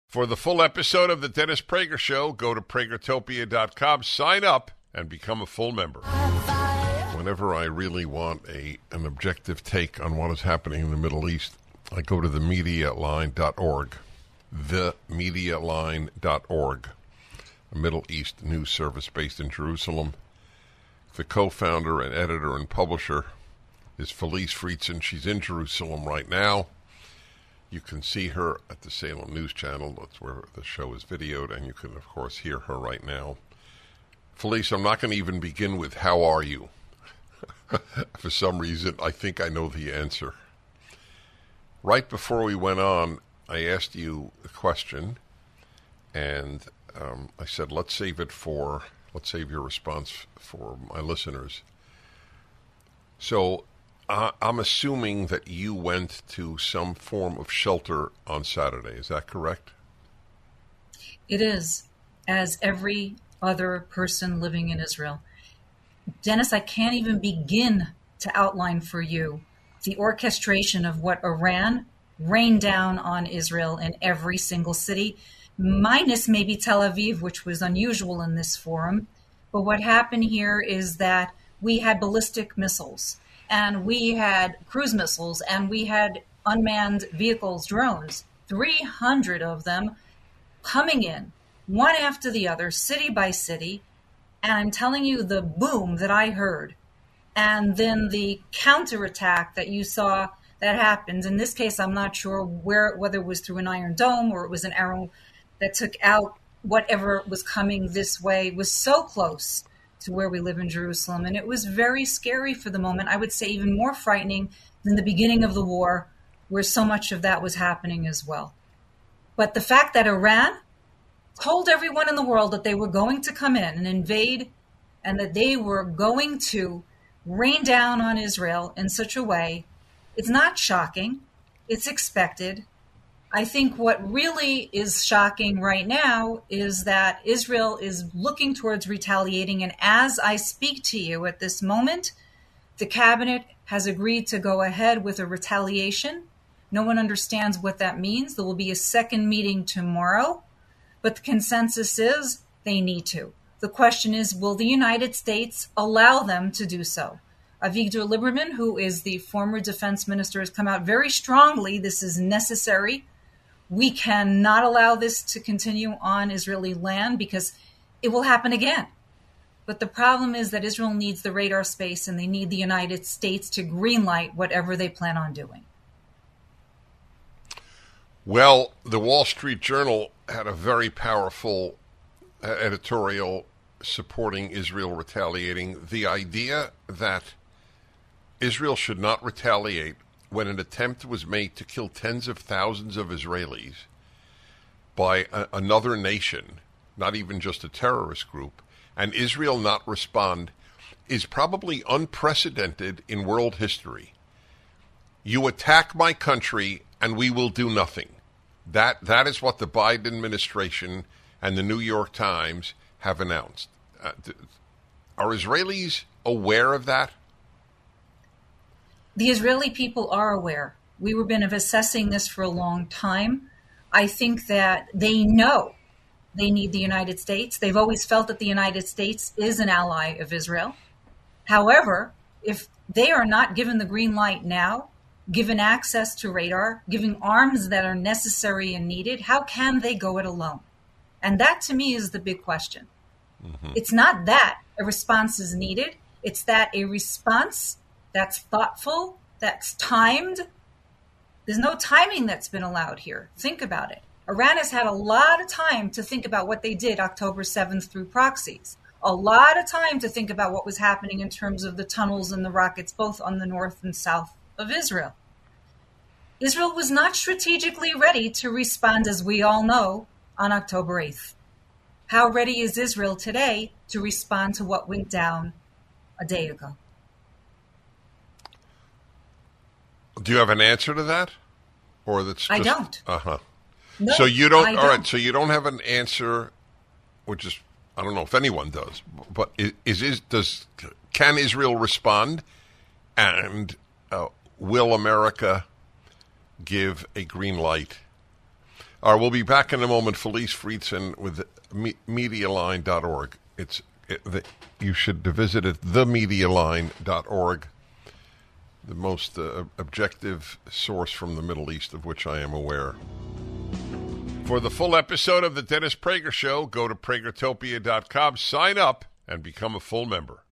For the full episode of The Dennis Prager Show, go to pragertopia.com, sign up, and become a full member. Whenever I really want an objective take on what is happening in the Middle East, I go to themedialine.org. Themedialine.org, a Middle East news service based in Jerusalem. The co-founder and editor and publisher is Felice Fritzen. She's in Jerusalem right now. You can see her at the Salem News Channel. That's where the show is videoed, and you can, of course, hear her right now. Felice, I'm not going to even begin with how are you. For some reason, I think I know the answer. Right before we went on, I asked you a question, and I said, let's save your response for my listeners. So I'm assuming that you went to some form of shelter on Saturday. Is that correct? It is, as every other person living in Israel. Dennis, I can't even begin to outline for you the orchestration of what Iran rained down on Israel in every single city, minus maybe Tel Aviv, which was unusual in this forum. But what happened here is that we had ballistic missiles, and we had cruise missiles, and we had unmanned vehicles, drones, 300 of them coming in, one after the other, city by city. And I'm telling you, the boom that I heard, and then the counterattack that you saw that happened. In this case, I'm not sure whether it was through an Iron Dome or it was an arrow that took out whatever was coming this way, was so close to where we live in Jerusalem. And it was very scary for the moment. I would say even more frightening than the beginning of the war, where so much of that was happening as well. But the fact that Iran told everyone in the world that they were going to come in and invade, and that they were going to rain down on Israel in such a way, it's not shocking. It's expected. I think what really is shocking right now is that Israel is looking towards retaliating. And as I speak to you at this moment, the cabinet has agreed to go ahead with a retaliation. No one understands what that means. There will be a second meeting tomorrow, but the consensus is they need to. The question is, will the United States allow them to do so? Avigdor Lieberman, who is the former defense minister, has come out very strongly. This is necessary. We cannot allow this to continue on Israeli land because it will happen again. But the problem is that Israel needs the radar space, and they need the United States to greenlight whatever they plan on doing. Well, the Wall Street Journal had a very powerful editorial supporting Israel retaliating. The idea that Israel should not retaliate when an attempt was made to kill tens of thousands of Israelis by another nation, not even just a terrorist group, and Israel not respond is probably unprecedented in world history. You attack my country and we will do nothing. That is what the Biden administration and the New York Times have announced. Are Israelis aware of that? The Israeli people are aware. We have been assessing this for a long time. I think that they know they need the United States. They've always felt that the United States is an ally of Israel. However, if they are not given the green light now, given access to radar, given arms that are necessary and needed, how can they go it alone? And that, to me, is the big question. Mm-hmm. It's not that a response is needed. It's that a response that's thoughtful, that's timed. There's no timing that's been allowed here. Think about it. Iran has had a lot of time to think about what they did October 7th through proxies. A lot of time to think about what was happening in terms of the tunnels and the rockets, both on the north and south of Israel. Israel was not strategically ready to respond, as we all know, on October 8th. How ready is Israel today to respond to what went down a day ago? Do you have an answer to that? Or that's just, I don't. Uh-huh. No, so you don't, I all don't. right, so you don't have an answer, which is, I don't know if anyone does, but can Israel respond? And will America give a green light? All right, we'll be back in a moment. Felice Fritzen with MediaLine.org. You should visit it, themedialine.org, the most objective source from the Middle East of which I am aware. For the full episode of The Dennis Prager Show, go to pragertopia.com, sign up, and become a full member.